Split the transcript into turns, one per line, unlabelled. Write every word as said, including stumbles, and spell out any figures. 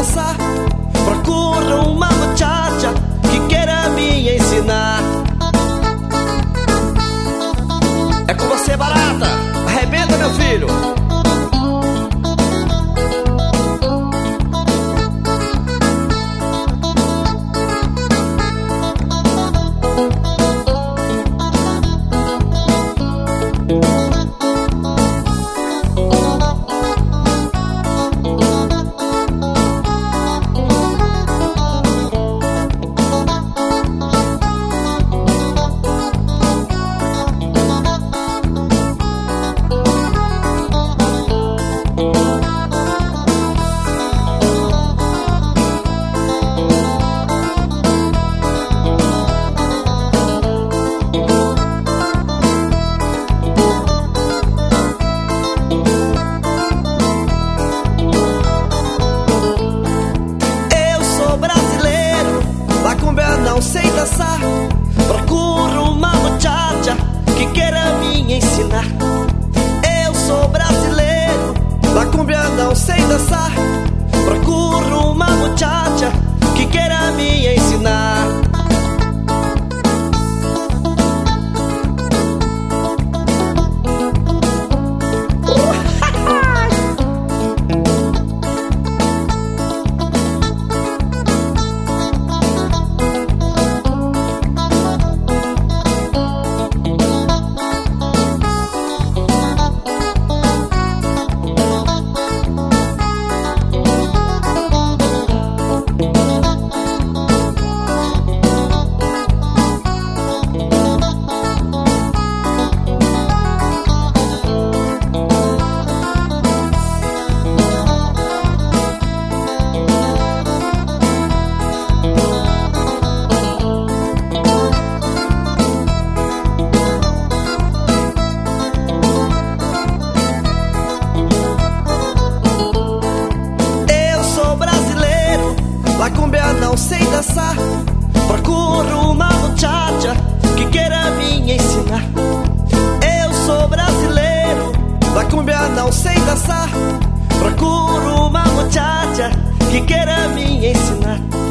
dançar. Procuro uma muchacha que queira me ensinar. É com você, barata, arrebenta, meu filho. Não sei dançar, procuro uma muchacha que queira me ensinar. Eu sou brasileiro, na cumbia não sei dançar. Procuro uma muchacha que queira me ensinar. Na cumbia não sei dançar, procuro uma muchacha que queira me ensinar. Eu sou brasileiro, na cumbia não sei dançar, procuro uma muchacha que queira me ensinar.